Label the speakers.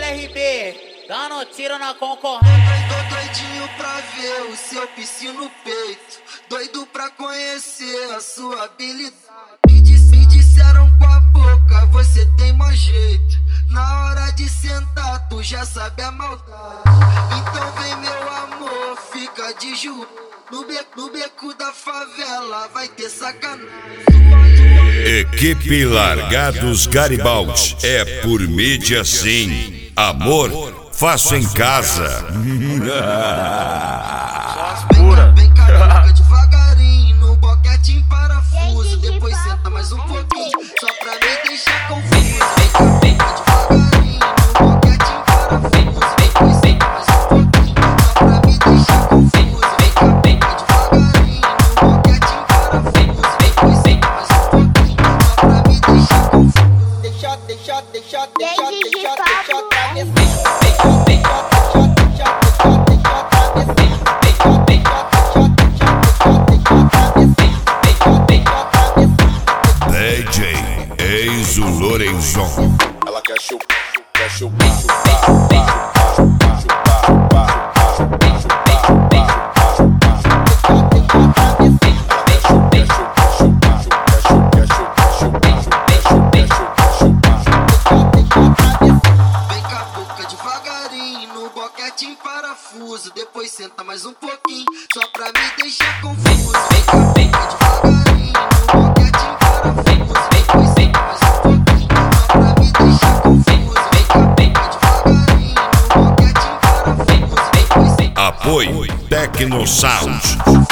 Speaker 1: RB, dando tiro na concorrência.
Speaker 2: Tô doidinho pra ver o seu piscino no peito, doido pra conhecer a sua habilidade. Me disseram com a boca, você tem mau jeito. Na hora de sentar, tu já sabe a maldade. Então vem meu amor, fica de joelho. No beco da favela vai ter sacanagem.
Speaker 3: Equipe Largados Garibaldi é por mídia sim. Amor, faço em casa.
Speaker 2: Vem cá, devagarinho, no boquete em parafuso. Depois senta mais um pouquinho, só pra me deixar confuso. Vem cá, devagarinho, no boquete em parafuso. Depois senta mais um pouquinho, só pra me deixar confuso. Vem cá, devagarinho, no boquete em parafuso. Depois senta mais um pouquinho, só pra me deixar confuso. Deixa
Speaker 3: DJ Eis o Lorenzon.
Speaker 4: Ela quer chupar.
Speaker 2: Em parafuso, depois senta mais um pouquinho, só pra me deixar confuso. Vem cá, devagarinho, no boquete em parafuso. Depois senta mais um pouquinho, só pra me deixar confuso. Vem cá, devagarinho, no boquete em parafuso. Depois senta.
Speaker 3: Apoio Tecno Sound.